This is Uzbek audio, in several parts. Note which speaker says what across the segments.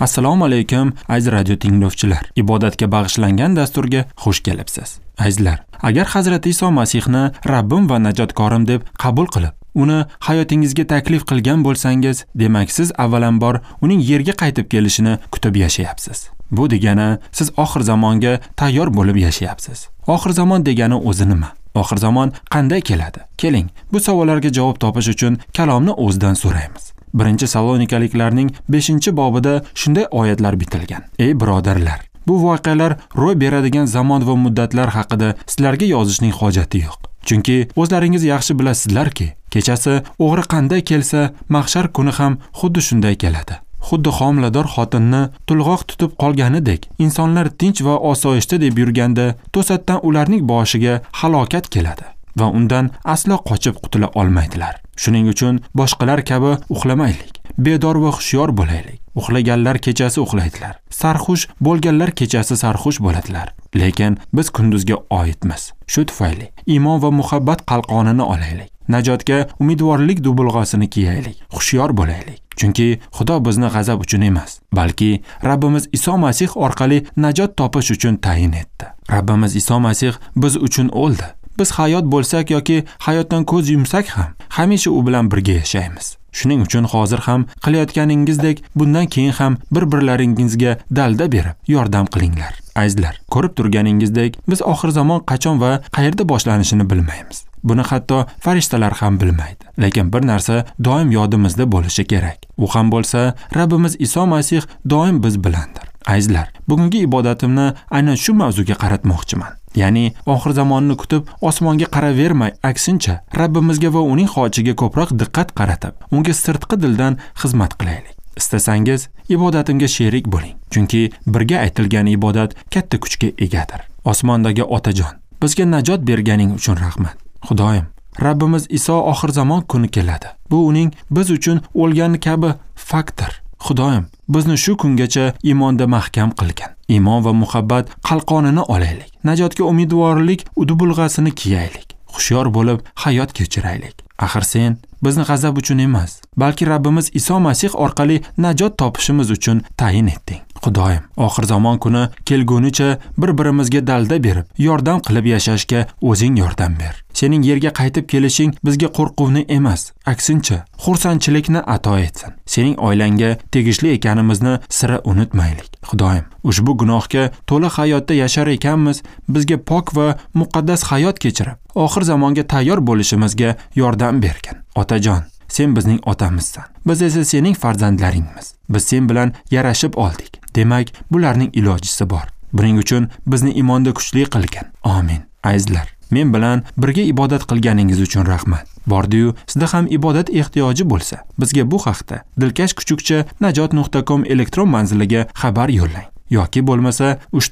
Speaker 1: Assalomu alaykum aziz radio tinglovchilar. Ibodatga bag'ishlangan dasturga xush kelibsiz. Azizlar, agar Hazrat Iso Masihni Rabbim va najotkorim deb qabul qilib, uni hayotingizga taklif qilgan bo'lsangiz, demak siz avvalambor uning yerga qaytib kelishini kutib yashayapsiz. Bu degani siz oxir zamonga tayyor bo'lib yashayapsiz. Oxir zamon degani o'zi nima? Oxir zamon qanday keladi? Keling, bu savollarga javob topish uchun kalomni o'zidan so'raymiz. 1-Salonikaliklarning 5-bobida shunday oyatlar bitilgan. Ey birodarlar, bu voqealar ro'y beradigan zamon va muddatlar haqida sizlarga yozishning hojati yo'q. Chunki o'zlaringiz yaxshi bilasizlarki, kechasi o'g'ri qanday kelsa, mahshar kuni ham xuddi shunday keladi. Xuddi homilador xotinni tulg'oq tutib qolganidek, insonlar tinch va osoyishta deb yurganda, to'satdan ularning boshiga halokat keladi va undan aslo qochib qutula olmaydilar. Shuning uchun boshqalar kabi uxlamaylik, bedor va hushyor bo'laylik. Uxlaganlar kechasi uxlaydilar, sarxush bo'lganlar kechasi sarxush bo'ladilar. Lekin biz kunduzga oidmiz. Shu tufayli iymon va muhabbat qalqonini olaylik. Najotga umidvorlik dubulg'asini kiyaylik, hushyor bo'laylik. Chunki Xudo bizni g'azab uchun emas, balki Rabbimiz Iso Masih orqali najot topish uchun tayin etdi. Rabbimiz Iso Masih biz uchun o'ldi. Biz hayot bo'lsak yoki hayotdan ko'z yumsak ham, hamisha u bilan birga yashaymiz. Shuning uchun hozir ham qilayotganingizdek bundan keyin ham bir-birlaringizga dalda berib yordam qilinglar. Azizlar, ko'rib turganingizdek biz oxir zamon qachon va qayerda boshlanishini bilmaymiz. Buni hatto farishtalar ham bilmaydi. Lekin bir narsa doim yodimizda bo'lishi kerak. U ham bo'lsa, Rabbimiz Iso Masih doim biz bilandir. Azizlar, bugungi ibodatimni aynan shu mavzuga qaratmoqchiman. Ya'ni oxir zamonni kutib osmonga qaravermay, aksincha Rabbimizga va uning xochiga ko'proq diqqat qaratib, unga sirtqi dildan xizmat qilaylik. Istasangiz ibodatimga sherik bo'ling, chunki birga aytilgan ibodat katta kuchga egadir. Osmondagi Otajon, bizga najot berganing uchun rahmat. Xudoyim, Rabbimiz Iso oxir zamon kuni keladi. Bu uning biz uchun o'lgani kabi faktdir. Xudoyim, bizni shu kungacha iymonda mahkam qilgan. Iymon va muhabbat qalqonini olaylik. Najotga umidvorlik udubulg'asini kiyaylik. Hushyor bo'lib hayot kechiraylik. Axir sen bizni g'azab uchun emas, balki Rabbimiz Iso Masih orqali najot topishimiz uchun tayin etding. Xudoyim, oxir zamon kuni kelgunicha bir-birimizga dalda berib, yordam qilib yashashga o'zing yordam ber. Sening yerga qaytib kelishing bizga qo'rquvni emas, aksincha xursandchilikni ato etsin. Sening oilangga tegishli ekanimizni sira unutmaylik. Xudoyim, ushbu gunohga to'la hayotda yashar ekanmiz, bizga pok va muqaddas hayot kechirib, oxir zamonga tayyor bo'lishimizga yordam bergin. Otajon, sen bizning otamizsan. Biz esa sening farzandlaringmiz. Biz sen bilan yarashib oldik. Demak, bularning ilojisi bor. Buning uchun bizni iymonda kuchli qilgin. Amin. Azizlar, men bilan birga ibodat qilganingiz uchun rahmat. Bordi-yu, sizda ham ibodat ehtiyoji bo'lsa, bizga bu haqda dilkash kuchukcha najot.com elektron manziliga xabar yo'llang. Yoki bo'lmasa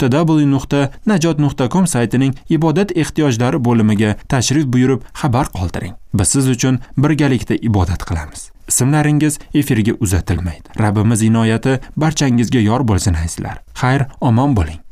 Speaker 1: www.najot.com saytining ibodat ehtiyojlari bo'limiga tashrif buyurib xabar qoldiring. Biz siz uchun birgalikda ibodat qilamiz. Ismlaringiz efirga uzatilmaydi. Rabbimiz inoyati barchangizga yor bo'lsin azizlar. Xayr, omon bo'ling.